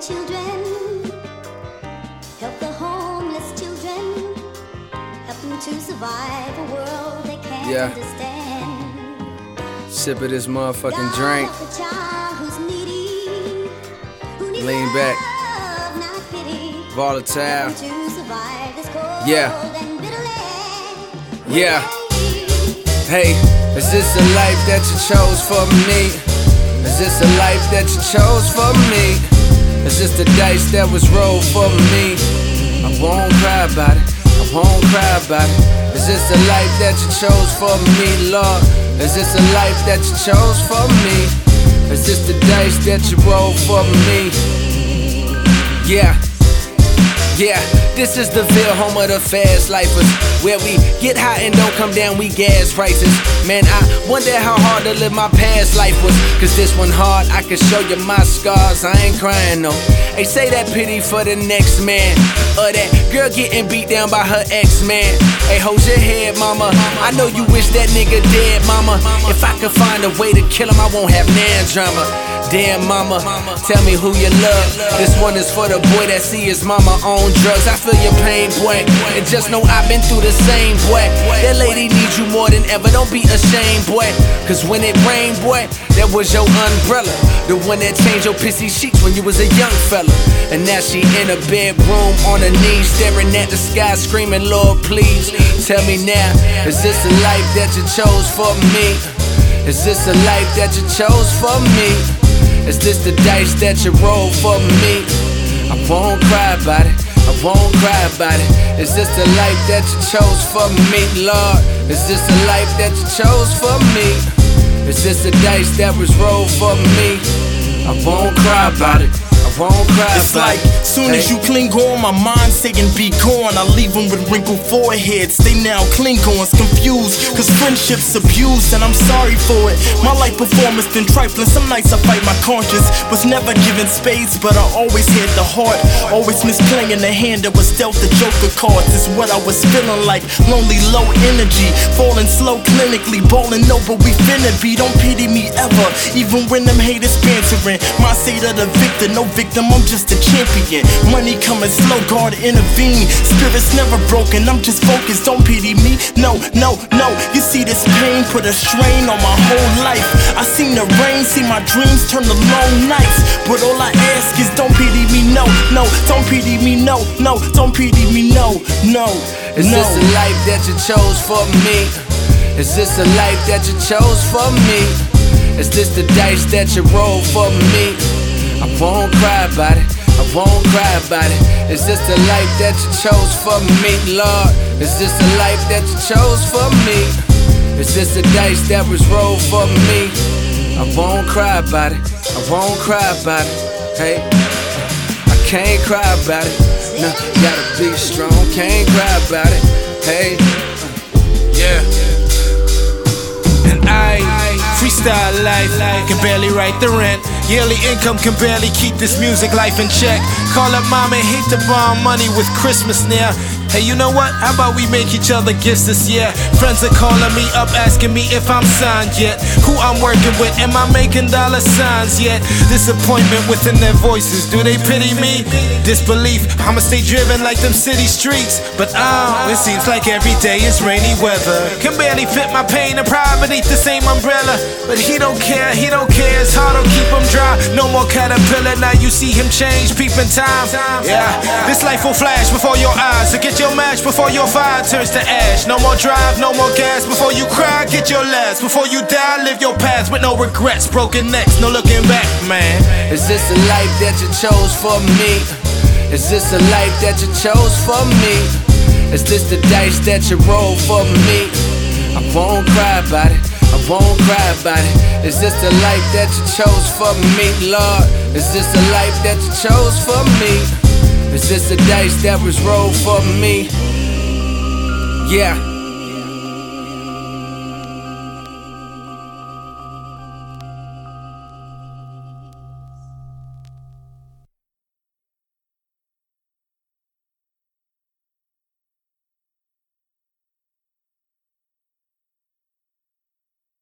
children, help the homeless children, help them to survive a world they can't understand. Sip of this motherfucking drink. God, the child who's needy, who needs Lean love, back. not pity. Volatile. Help them to survive this cold and bitter land. Yeah. Hey, is this a life that you chose for me? Is this a life that you chose for me? Is this the dice that was rolled for me? I won't cry about it, I won't cry about it. Is this the life that you chose for me, Lord? Is this a life that you chose for me? Is this the dice that you rolled for me? Yeah. Yeah, this is the Ville, home of the fast lifers, where we get high and don't come down, we gas prices. Man, I wonder how hard to live my past life was, cause this one hard, I can show you my scars, I ain't crying no. Hey, say that pity for the next man, or that girl getting beat down by her ex-man. Hey, hold your head, mama, I know you wish that nigga dead, mama. If I could find a way to kill him, I won't have nan drama. Damn, mama, tell me who you love. This one is for the boy that see his mama on drugs. I feel your pain, boy, and just know I've been through the same, boy. That lady needs you more than ever, don't be ashamed, boy. Cause when it rained, boy, that was your umbrella, the one that changed your pissy sheets when you was a young fella. And now she in a bedroom on her knees, staring at the sky, screaming, Lord, please tell me now, is this a life that you chose for me? Is this a life that you chose for me? Is this the dice that you rolled for me? I won't cry about it, I won't cry about it. Is this the life that you chose for me, Lord? Is this the life that you chose for me? Is this the dice that was rolled for me? I won't cry about it, I won't cry it's about like, it. soon as you cling on, my mind saying be gone. I leave them with wrinkled foreheads, they now Klingons, confused, cause friendship's abused, and I'm sorry for it. My life performance been trifling, some nights I fight my conscience. Was never given space, but I always had the heart. Always misplaying the hand that was dealt the joker cards. Is what I was feeling like, lonely, low energy, falling slow clinically, balling over, we finna be. Don't pity me ever, even when them haters bantering. My say to the victor, no victim, I'm just a champion. Money coming slow, God intervene. Spirit's never broken, I'm just focused, don't pity me. No, no, no, you see this pain put a strain on my whole life. I seen the rain, see my dreams turn to long nights. But all I ask is don't pity me, no, no, don't pity me, no, no, don't pity me, no, no. Is this a life that you chose for me? Is this a life that you chose for me? Is this the dice that you rolled for me? I won't cry about it, I won't cry about it. Is this the life that you chose for me, Lord? Is this the life that you chose for me? Is this the dice that was rolled for me? I won't cry about it, I won't cry about it. Hey, I can't cry about it. No, gotta be strong, can't cry about it. Hey, yeah. And I freestyle life, can barely write the rent. Yearly income can barely keep this music life in check. Call up mom and hate to borrow money with Christmas near. Hey, you know what? How about we make each other gifts this year? Friends are calling me up, asking me if I'm signed yet. Who I'm working with, am I making dollar signs yet? Disappointment within their voices, do they pity me? Disbelief, I'ma stay driven like them city streets. But it seems like every day is rainy weather. Can barely fit my pain and pride beneath the same umbrella. But he don't care, his heart will keep him dry. No more caterpillar, now you see him change, peeping time. Yeah, this life will flash before your eyes. So get your match before your fire turns to ash. No more drive, no more gas. Before you cry, get your last. Before you die, live your past with no regrets. Broken necks, no looking back, man. Is this a life that you chose for me? Is this a life that you chose for me? Is this the dice that you rolled for me? I won't cry about it, I won't cry about it. Is this the life that you chose for me, Lord? Is this the life that you chose for me? Is this the dice that was rolled for me? Yeah.